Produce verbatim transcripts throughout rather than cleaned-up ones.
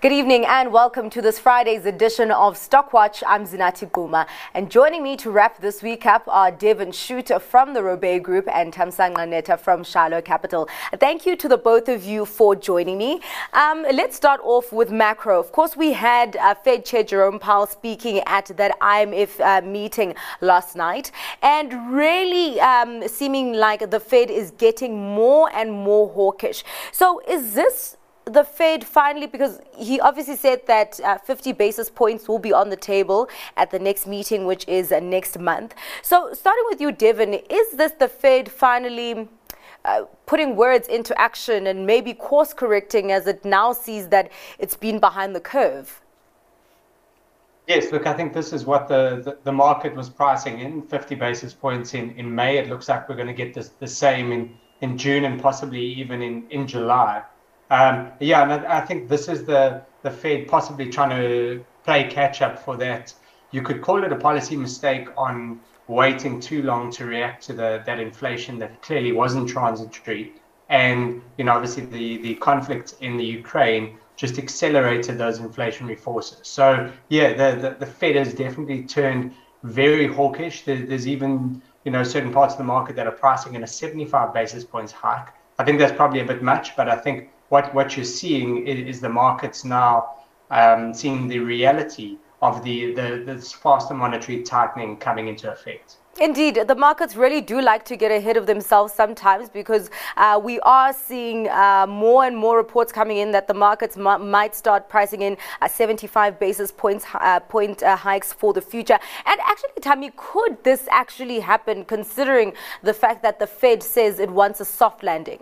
Good evening and welcome to this Friday's edition of Stockwatch. I'm Zinati Guma, and joining me to wrap this week up are Devin Shooter from the Robey Group and Thamsanqa Neta from Shiloh Capital. Thank you to the both of you for joining me. Um, let's start off with macro. Of course, we had uh, Fed Chair Jerome Powell speaking at that I M F uh, meeting last night, and really um, seeming like the Fed is getting more and more hawkish. So is this the Fed finally, because he obviously said that uh, fifty basis points will be on the table at the next meeting, which is uh, next month. So starting with you, Devin, is this the Fed finally uh, putting words into action and maybe course correcting as it now sees that it's been behind the curve? Yes, look, I think this is what the, the, the market was pricing in, fifty basis points in, in May. It looks like we're going to get this, the same in, in June and possibly even in, in July. Um, yeah, and I, I think this is the, the Fed possibly trying to play catch up for that. You could call it a policy mistake on waiting too long to react to the, that inflation that clearly wasn't transitory. And, you know, obviously the, the conflict in the Ukraine just accelerated those inflationary forces. So, yeah, the, the, the Fed has definitely turned very hawkish. There, there's even, you know, certain parts of the market that are pricing in a seventy-five basis points hike. I think that's probably a bit much, but I think What what you're seeing is, is the markets now um, seeing the reality of the, the this faster monetary tightening coming into effect. Indeed, the markets really do like to get ahead of themselves sometimes, because uh, we are seeing uh, more and more reports coming in that the markets m- might start pricing in uh, seventy-five basis points uh, point uh, hikes for the future. And actually, Tammy, could this actually happen considering the fact that the Fed says it wants a soft landing?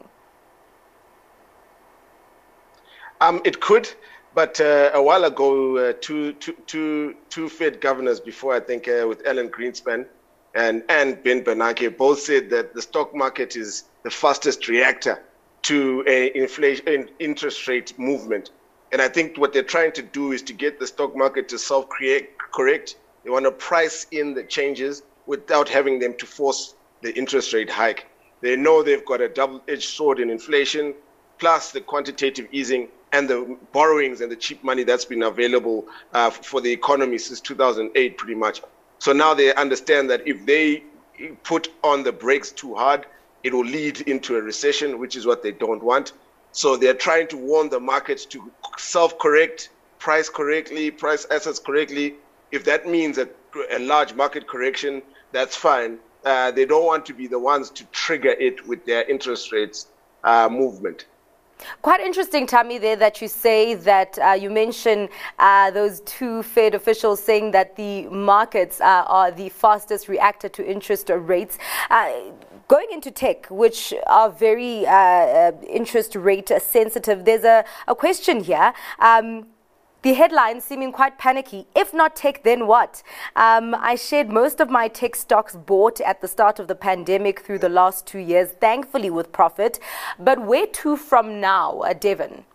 Um, it could, but uh, a while ago, uh, two, two, two, two Fed governors before, I think, uh, with Alan Greenspan and, and Ben Bernanke, both said that the stock market is the fastest reactor to a inflation interest rate movement. And I think what they're trying to do is to get the stock market to self-correct. They want to price in the changes without having them to force the interest rate hike. They know they've got a double-edged sword in inflation, plus the quantitative easing and the borrowings and the cheap money that's been available uh, for the economy since two thousand eight, pretty much. So now they understand that if they put on the brakes too hard, it will lead into a recession, which is what they don't want. So they're trying to warn the markets to self-correct, price correctly, price assets correctly. If that means a, a large market correction, that's fine. Uh, they don't want to be the ones to trigger it with their interest rates uh, movement. Quite interesting, Tammy, there that you say that uh, you mentioned uh, those two Fed officials saying that the markets uh, are the fastest reactor to interest rates. Uh, going into tech, which are very uh, uh, interest rate sensitive, there's a, a question here. Um, The headlines seeming quite panicky. If not tech, then what? Um, I shared most of my tech stocks bought at the start of the pandemic through the last two years, thankfully with profit. But where to from now, uh, Devin?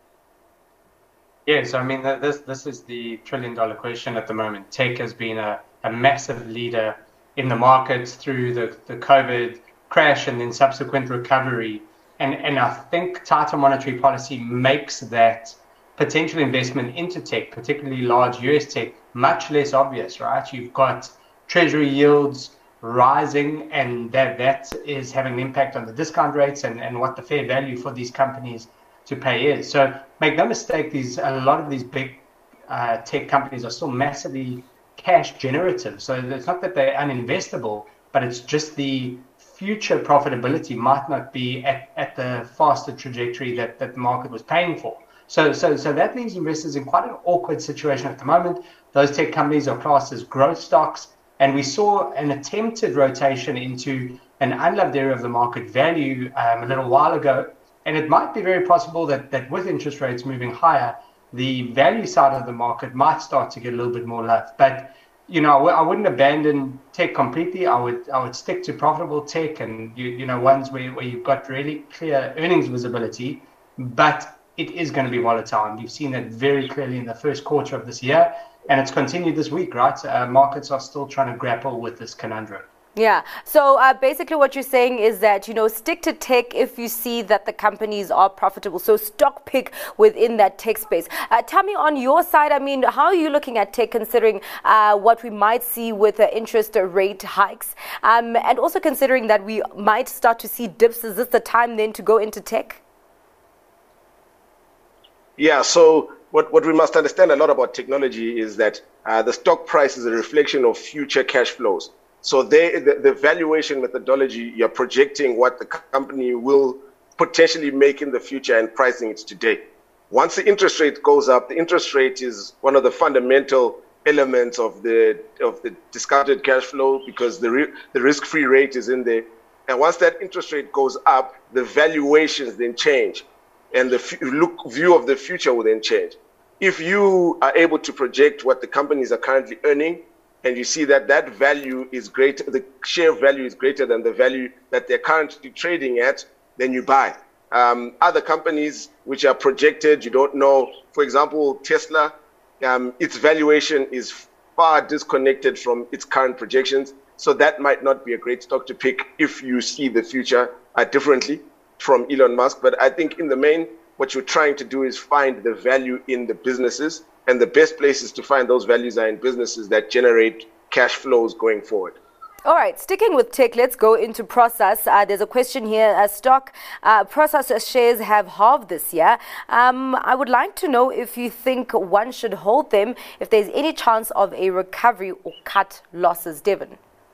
Yes, I mean, this this is the trillion dollar question at the moment. Tech has been a, a massive leader in the markets through the, the COVID crash and then subsequent recovery. And, and I think tighter monetary policy makes that potential investment into tech, particularly large U S tech, much less obvious, right? You've got treasury yields rising, and that, that is having an impact on the discount rates and, and what the fair value for these companies to pay is. So make no mistake, these a lot of these big uh, tech companies are still massively cash generative. So it's not that they're uninvestable, but it's just the future profitability might not be at, at the faster trajectory that, that the market was paying for. So, so, so that leaves investors in quite an awkward situation at the moment. Those tech companies are classed as growth stocks, and we saw an attempted rotation into an unloved area of the market, value, um, a little while ago. And it might be very possible that, that with interest rates moving higher, the value side of the market might start to get a little bit more love. But, you know, I wouldn't abandon tech completely. I would I would stick to profitable tech and, you, you know, ones where, where you've got really clear earnings visibility. But it is going to be volatile, and you've seen that very clearly in the first quarter of this year, and it's continued this week, right? Uh, markets are still trying to grapple with this conundrum. Yeah. So uh, basically what you're saying is that, you know, stick to tech if you see that the companies are profitable. So stock pick within that tech space. Uh, tell me on your side, I mean, how are you looking at tech considering uh, what we might see with the interest rate hikes? Um, and also considering that we might start to see dips, is this the time then to go into tech? Yeah, so what, what we must understand a lot about technology is that uh, the stock price is a reflection of future cash flows. So they, the, the valuation methodology, you're projecting what the company will potentially make in the future and pricing it today. Once the interest rate goes up, the interest rate is one of the fundamental elements of the of the discounted cash flow because the re, the risk-free rate is in there. And once that interest rate goes up, the valuations then change, and the f- look view of the future will then change. If you are able to project what the companies are currently earning, and you see that that value is greater, the share value is greater than the value that they're currently trading at, then you buy. Um, other companies which are projected, you don't know, for example, Tesla, um, its valuation is far disconnected from its current projections. So that might not be a great stock to pick if you see the future uh, differently from Elon Musk. But I think in the main, what you're trying to do is find the value in the businesses. And the best places to find those values are in businesses that generate cash flows going forward. All right, sticking with tech, let's go into Prosus. Uh, there's a question here. Uh, stock uh, Prosus shares have halved this year. Um, I would like to know if you think one should hold them, if there's any chance of a recovery or cut losses. Devin?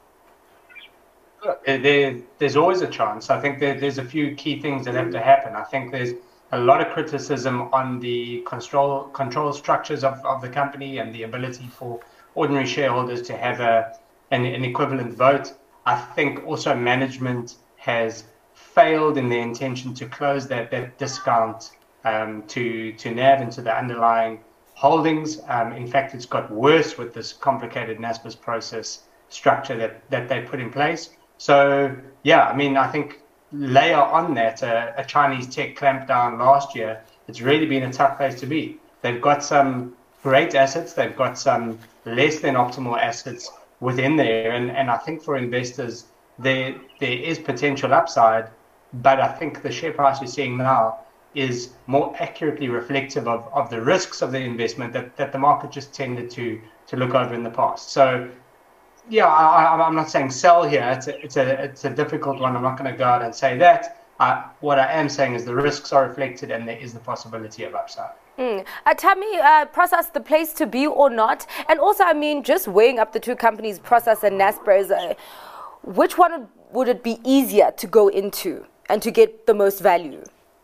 There, there's always a chance. I think there, there's a few key things that have to happen. I think there's a lot of criticism on the control control structures of, of the company and the ability for ordinary shareholders to have a an, an equivalent vote. I think also management has failed in their intention to close that, that discount um, to, to N A V and to the underlying holdings. Um, in fact, it's got worse with this complicated Naspers process structure that, that they put in place. So, yeah, I mean, I think layer on that, uh, a Chinese tech clampdown last year, it's really been a tough place to be. They've got some great assets, they've got some less than optimal assets within there, and, and I think for investors there there is potential upside, but I think the share price you're seeing now is more accurately reflective of, of the risks of the investment that, that the market just tended to to look over in the past. So yeah, I, I'm not saying sell here. It's a, it's a, it's a difficult one. I'm not going to go out and say that. Uh, what I am saying is the risks are reflected and there is the possibility of upside. Mm. Uh, tell me, uh, Prosus, the place to be or not? And also, I mean, just weighing up the two companies, Prosus and Naspers, uh, which one would it be easier to go into and to get the most value?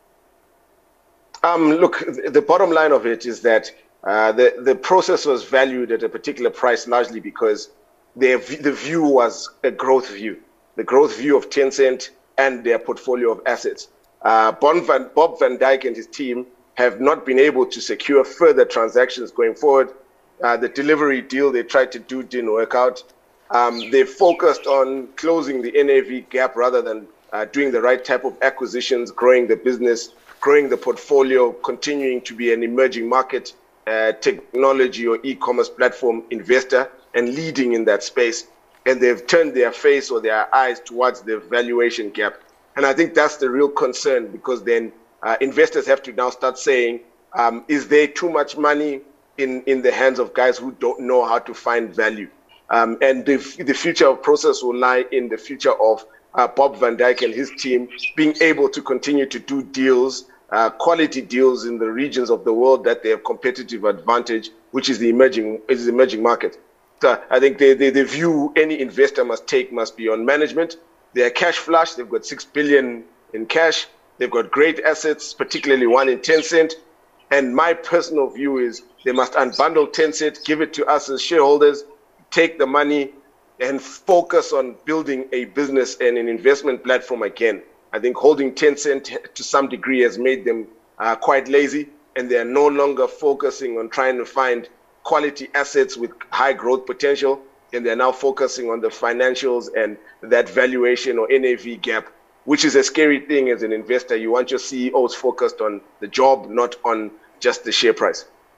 Um, look, the bottom line of it is that uh, the, the process was valued at a particular price largely because Their, the view was a growth view, the growth view of Tencent and their portfolio of assets. Uh, Bob Van, Bob Van Dijk and his team have not been able to secure further transactions going forward. Uh, the delivery deal they tried to do didn't work out. Um, they focused on closing the N A V gap rather than uh, doing the right type of acquisitions, growing the business, growing the portfolio, continuing to be an emerging market uh, technology or e-commerce platform investor, and leading in that space, and they've turned their face or their eyes towards the valuation gap. And I think that's the real concern, because then uh, investors have to now start saying, um, is there too much money in, in the hands of guys who don't know how to find value? Um, and the, the future of Prosus will lie in the future of uh, Bob Van Dijk and his team being able to continue to do deals, uh, quality deals in the regions of the world that they have competitive advantage, which is the emerging, is the emerging market. I think the, the, the view any investor must take must be on management. They are cash flush. They've got six billion in cash. They've got great assets, particularly one in Tencent. And my personal view is they must unbundle Tencent, give it to us as shareholders, take the money, and focus on building a business and an investment platform again. I think holding Tencent to some degree has made them uh, quite lazy, and they are no longer focusing on trying to find quality assets with high growth potential, and they're now focusing on the financials and that valuation or N A V gap, which is a scary thing as an investor. You want your C E Os focused on the job, not on just the share price.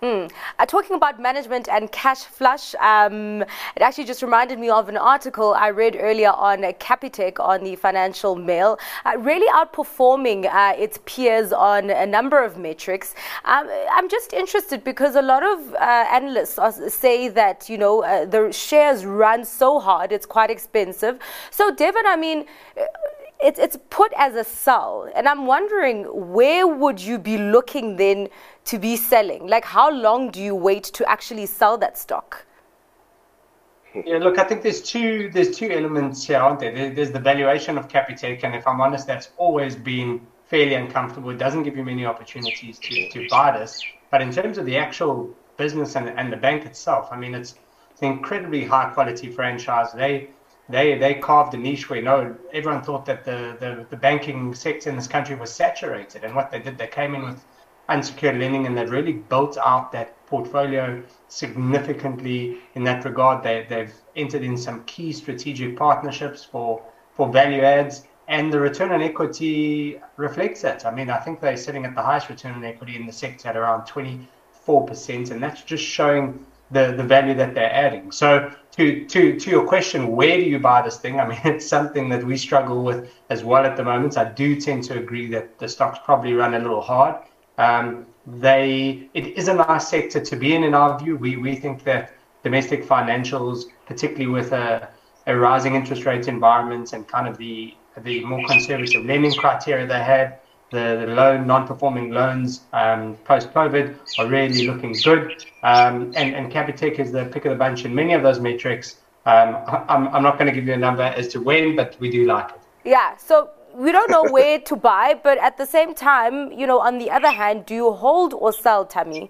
Mm. Uh, talking about management and cash flush, um, it actually just reminded me of an article I read earlier on uh, Capitec on the Financial Mail, uh, really outperforming uh, its peers on a number of metrics. Um, I'm just interested because a lot of uh, analysts say that, you know, uh, the shares run so hard, it's quite expensive. So, Devin, I mean, it's it's put as a sell, and I'm wondering, where would you be looking then to be selling? Like, how long do you wait to actually sell that stock? Yeah, look, I think there's two there's two elements here, aren't there? there there's the valuation of Capitec, and if I'm honest, that's always been fairly uncomfortable. It doesn't give you many opportunities to, to buy this. But in terms of the actual business and, and the bank itself, I mean, it's, it's an incredibly high quality franchise. They They they carved a niche where, you know, everyone thought that the, the, the banking sector in this country was saturated. And what they did, they came in with unsecured lending, and they've really built out that portfolio significantly in that regard. They, they've entered in some key strategic partnerships for, for value adds, and the return on equity reflects that. I mean, I think they're sitting at the highest return on equity in the sector at around twenty-four percent, and that's just showing the, the value that they're adding. So to, to, to your question, where do you buy this thing? I mean, it's something that we struggle with as well at the moment. I do tend to agree that the stocks probably run a little hard. Um, they, it is a nice sector to be in, in our view. We, we think that domestic financials, particularly with a, a rising interest rate environment and kind of the, the more conservative lending criteria they have, The, the loan, non-performing loans um, post-COVID are really looking good. Um, and, and Capitec is the pick of the bunch in many of those metrics. Um, I'm, I'm not going to give you a number as to when, but we do like it. Yeah, so we don't know where to buy, but at the same time, you know, on the other hand, do you hold or sell, Tammy?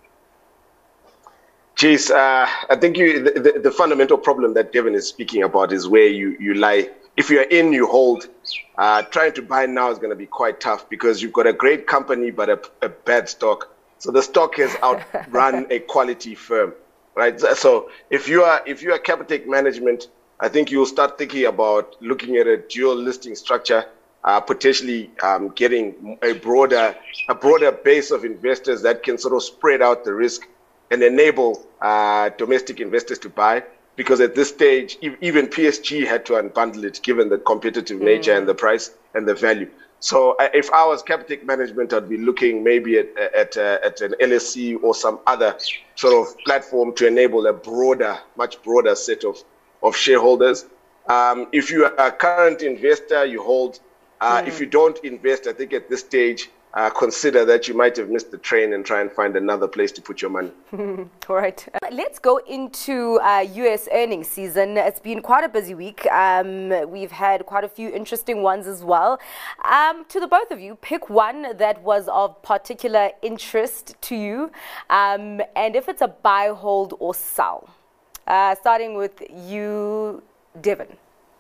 Geez, uh, I think you, the, the, the fundamental problem that Devin is speaking about is where you, you lie. If you're in, you hold. Uh, trying to buy now is going to be quite tough because you've got a great company but a, a bad stock. So the stock has outrun a quality firm, right? So if you are if you are Capitec management, I think you'll start thinking about looking at a dual listing structure, uh, potentially um, getting a broader a broader base of investors that can sort of spread out the risk and enable uh, domestic investors to buy. Because at this stage, even P S G had to unbundle it, given the competitive nature mm. and the price and the value. So if I was Capitec management, I'd be looking maybe at at, uh, at an L S C or some other sort of platform to enable a broader, much broader set of, of shareholders. Um, if you are a current investor, you hold. Uh, mm. If you don't invest, I think at this stage, Uh, consider that you might have missed the train and try and find another place to put your money. All right. Uh, let's go into uh, U S earnings season. It's been quite a busy week. Um, we've had quite a few interesting ones as well. Um, to the both of you, pick one that was of particular interest to you. Um, and if it's a buy, hold, or sell. Uh, starting with you, Devin.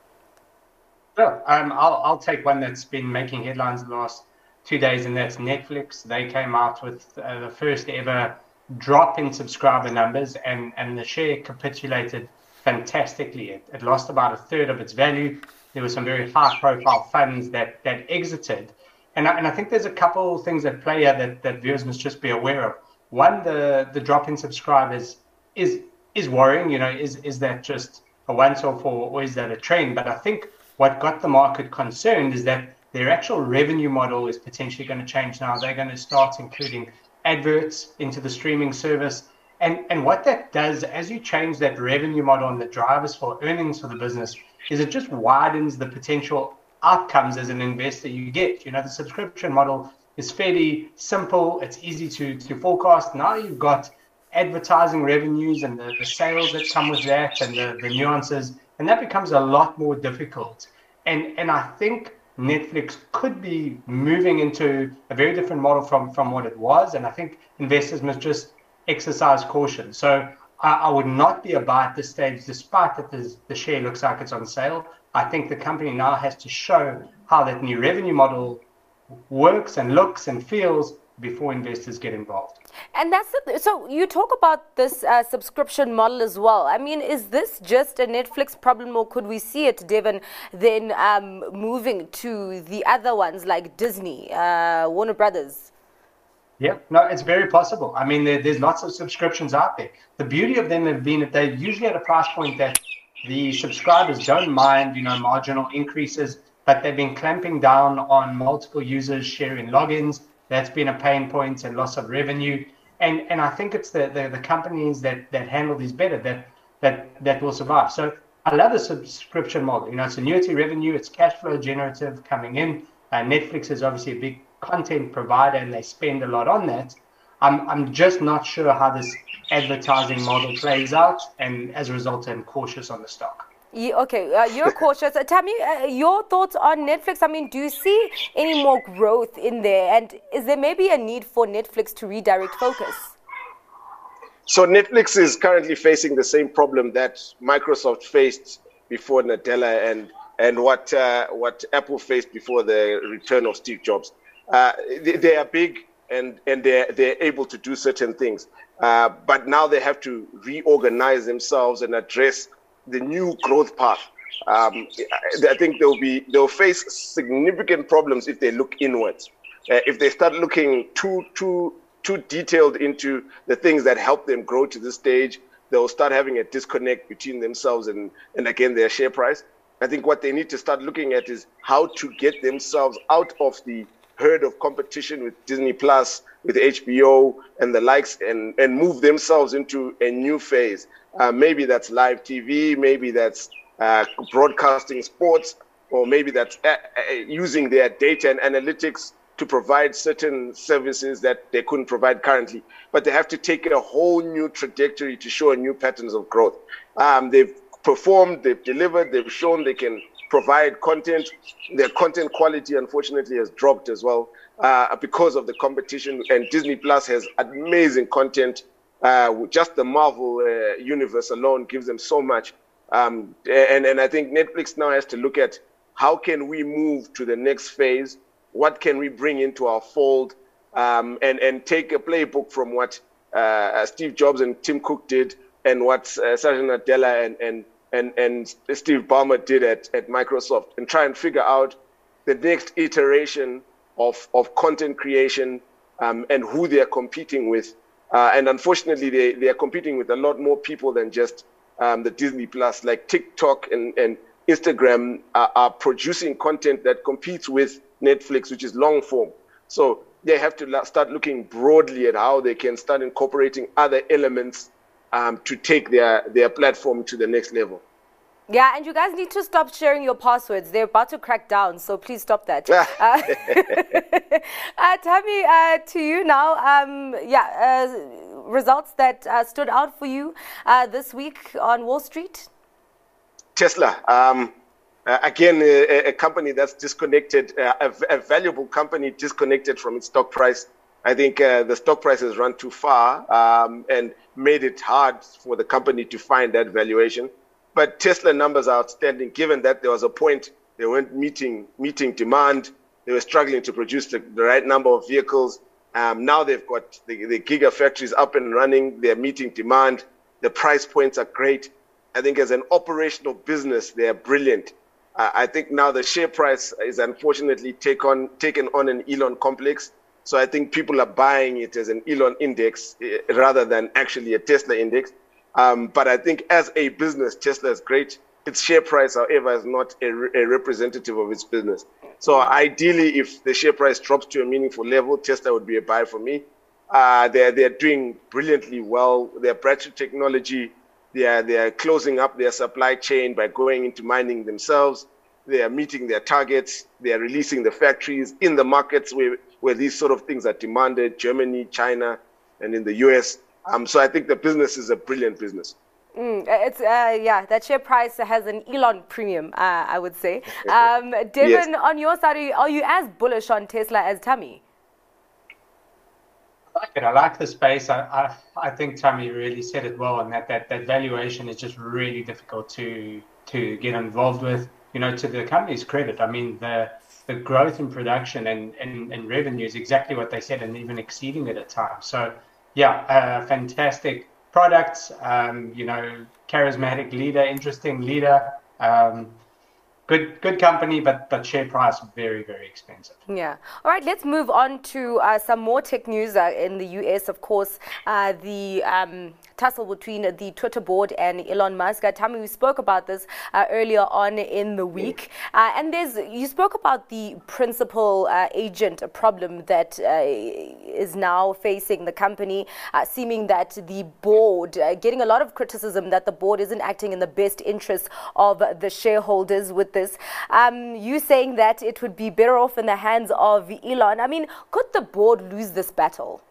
Sure. Um, I'll, I'll take one that's been making headlines the last two days, and that's Netflix. They came out with uh, the first ever drop in subscriber numbers, and, and the share capitulated fantastically. It, it lost about a third of its value. There were some very high-profile funds that, that exited. And I, and I think there's a couple of things at play here that, that viewers must just be aware of. One, the, the drop in subscribers is is worrying. You know, is, is that just a once-off, or, or is that a trend? But I think what got the market concerned is that their actual revenue model is potentially going to change now. They're going to start including adverts into the streaming service. And, and what that does, as you change that revenue model and the drivers for earnings for the business, is it just widens the potential outcomes as an investor you get. You know, the subscription model is fairly simple. It's easy to, to forecast. Now you've got advertising revenues and the, the sales that come with that, and the, the nuances, and that becomes a lot more difficult. And, and I think Netflix could be moving into a very different model from, from what it was. And I think investors must just exercise caution. So I, I would not be a buy at this stage, despite that the, the share looks like it's on sale. I think the company now has to show how that new revenue model works and looks and feels before investors get involved. And that's it. So you talk about this uh, subscription model as well. I mean, is this just a Netflix problem, or could we see it, Devin, then um, moving to the other ones like Disney, uh, Warner Brothers? Yeah, no, it's very possible. I mean, there, there's lots of subscriptions out there. The beauty of them have been that they're usually at a price point that the subscribers don't mind, you know, marginal increases, but they've been clamping down on multiple users sharing logins. That's been a pain point and loss of revenue. And and I think it's the, the, the companies that, that handle these better that, that that will survive. So I love the subscription model. You know, it's annuity revenue, it's cash flow generative coming in. Uh, Netflix is obviously a big content provider and they spend a lot on that. I'm I'm just not sure how this advertising model plays out, and as a result, I'm cautious on the stock. Yeah, okay, uh, you're cautious. Uh, Tammy, uh, your thoughts on Netflix? I mean, do you see any more growth in there? And is there maybe a need for Netflix to redirect focus? So Netflix is currently facing the same problem that Microsoft faced before Nadella and and what uh, what Apple faced before the return of Steve Jobs. Uh, they, they are big and and they're they're able to do certain things, uh, but now they have to reorganize themselves and address the new growth path. Um, I think they'll be they'll face significant problems if they look inwards. Uh, if they start looking too too too detailed into the things that help them grow to this stage, they'll start having a disconnect between themselves and and again their share price. I think what they need to start looking at is how to get themselves out of the herd of competition with Disney Plus, with H B O and the likes, and, and move themselves into a new phase. Uh, maybe that's live T V, maybe that's uh, broadcasting sports, or maybe that's uh, uh, using their data and analytics to provide certain services that they couldn't provide currently. But they have to take a whole new trajectory to show new patterns of growth. Um, they've performed, they've delivered, they've shown they can provide content. Their content quality, unfortunately, has dropped as well uh, because of the competition. And Disney Plus has amazing content. Uh, just the Marvel uh, universe alone gives them so much. Um, and, and I think Netflix now has to look at how can we move to the next phase? What can we bring into our fold? Um, and, and take a playbook from what uh, Steve Jobs and Tim Cook did and what uh, Satya Nadella and, and And, and Steve Ballmer did at, at Microsoft, and try and figure out the next iteration of, of content creation um, and who they are competing with. Uh, and unfortunately, they, they are competing with a lot more people than just um, the Disney Plus. Like TikTok and, and Instagram are, are producing content that competes with Netflix, which is long form. So they have to start looking broadly at how they can start incorporating other elements Um, to take their, their platform to the next level. Yeah, and you guys need to stop sharing your passwords. They're about to crack down, so please stop that. uh, uh, Tammy, uh, to you now. Um, yeah, uh, results that uh, stood out for you uh, this week on Wall Street? Tesla. Um, uh, again, a, a company that's disconnected, uh, a, a valuable company disconnected from its stock price. I think uh, the stock price has run too far um, and made it hard for the company to find that valuation. But Tesla numbers are outstanding, given that there was a point they weren't meeting meeting demand. They were struggling to produce the, the right number of vehicles. Um, now they've got the, the gigafactories up and running. They're meeting demand. The price points are great. I think as an operational business, they are brilliant. Uh, I think now the share price is unfortunately take on, taken on an Elon complex. So I think people are buying it as an Elon index uh, rather than actually a Tesla index. Um, but I think as a business, Tesla is great. Its share price, however, is not a, a representative of its business. So ideally, if the share price drops to a meaningful level, Tesla would be a buy for me. Uh, they're, they're doing brilliantly well. Their battery technology, they are, they are closing up their supply chain by going into mining themselves. They are meeting their targets. They are releasing the factories in the markets where, where these sort of things are demanded, Germany, China, and in the U S. Um, so I think the business is a brilliant business. Mm, it's uh, yeah, that share price has an Elon premium, uh, I would say. Um, Devin, yes. On your side, are you, are you as bullish on Tesla as Tammy? I like it. I like the space. I, I I think Tammy really said it well, and that, that that valuation is just really difficult to to get involved with. You know, to the company's credit, I mean, the the growth in production and, and, and revenue is exactly what they said, and even exceeding it at times. So, yeah, uh, fantastic products. Um, you know, charismatic leader, interesting leader. Um, good good company, but but share price very very expensive. Yeah. All right. Let's move on to uh, some more tech news uh, in the U S. Of course, uh, the um, tussle between the Twitter board and Elon Musk. Uh, Tami, we spoke about this uh, earlier on in the week, uh, and there's you spoke about the principal uh, agent problem that uh, is now facing the company, uh, seeming that the board uh, getting a lot of criticism that the board isn't acting in the best interest of the shareholders with this. Um, you saying that it would be better off in the hands of Elon. I mean, could the board lose this battle?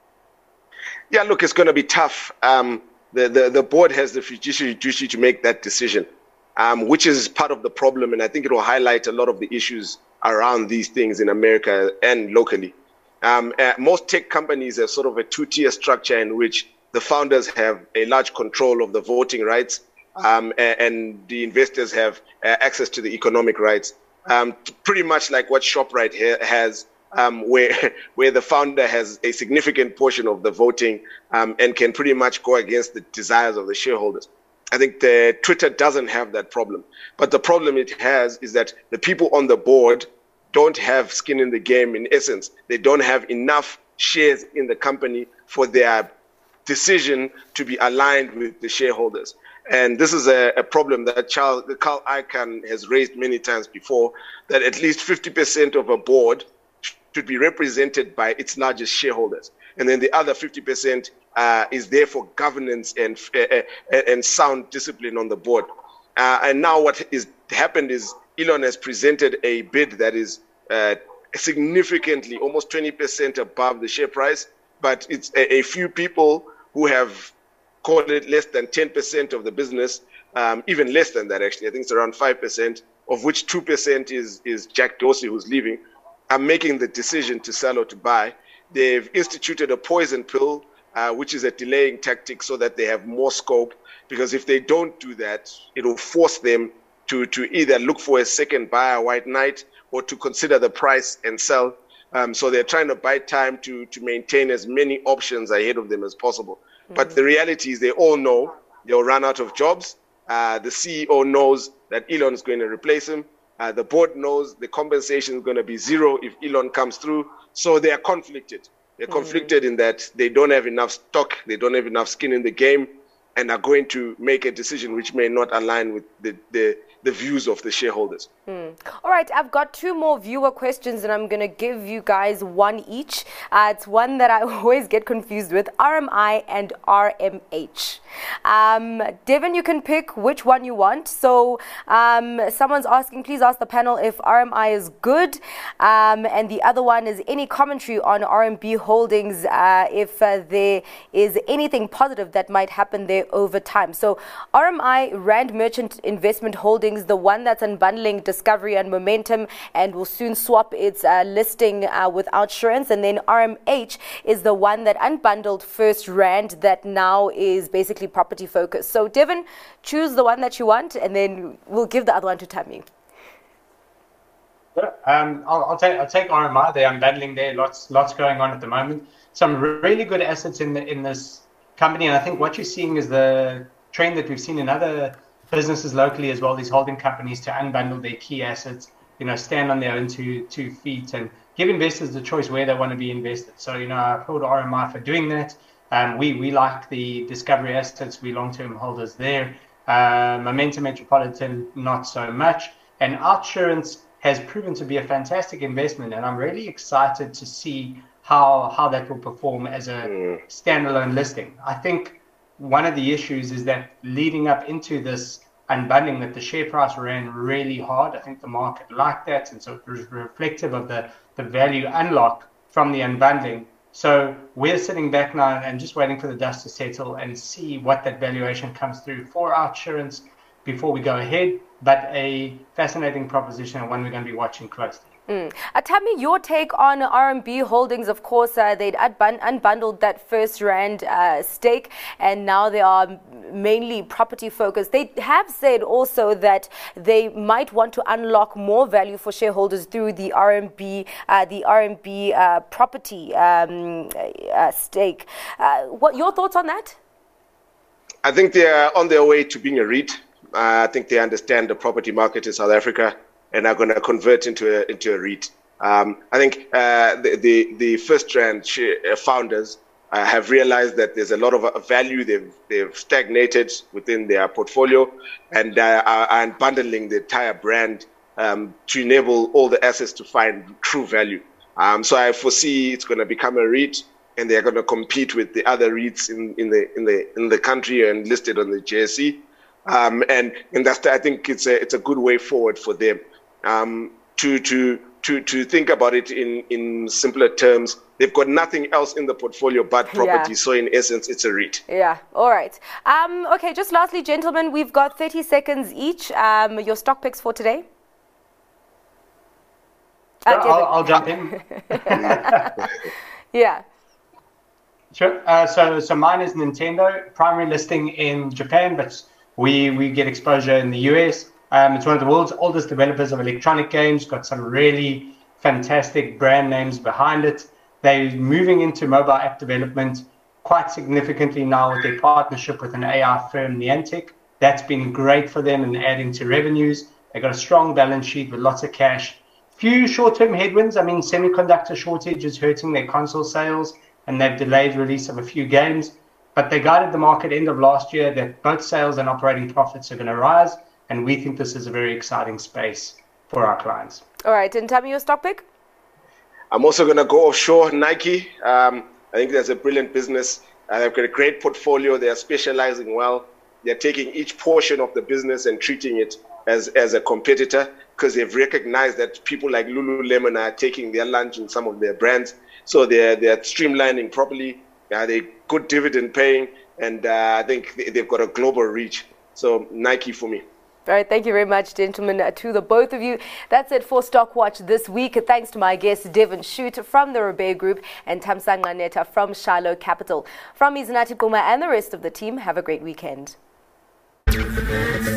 Yeah, look, it's going to be tough. Um, the, the, the board has the fiduciary duty to make that decision, um, which is part of the problem. And I think it will highlight a lot of the issues around these things in America and locally. Um, uh, most tech companies have sort of a two-tier structure in which the founders have a large control of the voting rights, um, and, and the investors have uh, access to the economic rights. Um, pretty much like what ShopRite ha- has, um, where where the founder has a significant portion of the voting um, and can pretty much go against the desires of the shareholders. I think the Twitter doesn't have that problem. But the problem it has is that the people on the board don't have skin in the game. In essence, they don't have enough shares in the company for their decision to be aligned with the shareholders. And this is a, a problem that Charles, Carl Icahn has raised many times before, that at least fifty percent of a board should be represented by its largest shareholders. And then the other fifty percent uh, is there for governance and, uh, and sound discipline on the board. Uh, and now what is happened is Elon has presented a bid that is uh, significantly, almost twenty percent above the share price, but it's a, a few people who have called it less than ten percent of the business, um, even less than that, actually. I think it's around five percent, of which two percent is, is Jack Dorsey, who's leaving, are making the decision to sell or to buy. They've instituted a poison pill, uh, which is a delaying tactic so that they have more scope, because if they don't do that, it will force them to, to either look for a second buyer, white knight, or to consider the price and sell. Um, so they're trying to buy time to, to maintain as many options ahead of them as possible. But the reality is they all know they'll run out of jobs. Uh, the C E O knows that Elon is going to replace him. Uh, the board knows the compensation is going to be zero if Elon comes through. So they are conflicted. They're mm-hmm. conflicted in that they don't have enough stock, they don't have enough skin in the game, and are going to make a decision which may not align with the, the, the views of the shareholders. Hmm. All right, I've got two more viewer questions, and I'm going to give you guys one each. Uh, it's one that I always get confused with, R M I and R M H. Um, Devin, you can pick which one you want. So um, someone's asking, please ask the panel if R M I is good. Um, and the other one is any commentary on R M B Holdings, uh, if uh, there is anything positive that might happen there over time. So R M I, Rand Merchant Investment Holdings, the one that's unbundling Discovery and Momentum and will soon swap its uh, listing uh, with Outsurance. And then R M H is the one that unbundled First Rand that now is basically property focused. So Devin, choose the one that you want, and then we'll give the other one to Tami. Um, I'll, I'll take I'll take R M I. They're unbundling there. Lots lots going on at the moment. Some really good assets in the, in this company, and I think what you're seeing is the trend that we've seen in other businesses locally as well. These holding companies to unbundle their key assets, you know, stand on their own two two feet and give investors the choice where they want to be invested. So you know, I applaud R M I for doing that. Um, we we like the Discovery assets. We long-term holders there. Uh, Momentum Metropolitan not so much, and Outsurance has proven to be a fantastic investment, and I'm really excited to see how how that will perform as a standalone listing. I think one of the issues is that leading up into this unbundling, that the share price ran really hard. I think the market liked that, and so it was reflective of the, the value unlock from the unbundling. So we're sitting back now and just waiting for the dust to settle and see what that valuation comes through for Outsurance before we go ahead. But a fascinating proposition and one we're going to be watching closely. Mm. Uh, tell me your take on R M B Holdings. Of course, uh, they'd unbund- unbundled that First Rand uh, stake, and now they are mainly property focused. They have said also that they might want to unlock more value for shareholders through the R M B, uh, the R M B uh, property um, uh, stake. Uh, what your thoughts on that? I think they are on their way to being a REIT. Uh, I think they understand the property market in South Africa and are going to convert into a, into a REIT. Um, I think uh, the, the, the First Rand founders uh, have realized that there's a lot of value they've, they've stagnated within their portfolio, and uh, are, are bundling the entire brand um, to enable all the assets to find true value. Um, so I foresee it's going to become a REIT, and they're going to compete with the other REITs in, in the in the in the country and listed on the J S E. Um, and and that's I think it's a it's a good way forward for them. Um, to to to to think about it in in simpler terms, they've got nothing else in the portfolio but property. Yeah. So in essence, it's a REIT. Yeah. All right. Um, okay. Just lastly, gentlemen, we've got thirty seconds each. Um, your stock picks for today. Sure, I'll, I'll jump in. Yeah. Sure. Uh, so, so mine is Nintendo, primary listing in Japan, but we we get exposure in the U S. Um, it's one of the world's oldest developers of electronic games. Got some really fantastic brand names behind it. They're moving into mobile app development quite significantly now with their partnership with an A I firm, Niantic. That's been great for them and adding to revenues. They've got a strong balance sheet with lots of cash. Few short-term headwinds. I mean, semiconductor shortage is hurting their console sales, and they've delayed release of a few games. But they guided the market end of last year that both sales and operating profits are going to rise, and we think this is a very exciting space for our clients. All right, and tell me your stock pick. I'm also going to go offshore, Nike. Um, I think that's a brilliant business. Uh, they've got a great portfolio. They are specializing well. They're taking each portion of the business and treating it as, as a competitor, because they've recognized that people like Lululemon are taking their lunch in some of their brands. So they're, they're streamlining properly. Uh, they're good dividend paying, and uh, I think they've got a global reach. So Nike for me. All right, thank you very much, gentlemen, uh, to the both of you. That's it for Stockwatch this week. Thanks to my guests, Devin Shute from the Robey Group and Thamsanqa Neta from Shiloh Capital. From me, Zinathi Guma and the rest of the team, have a great weekend.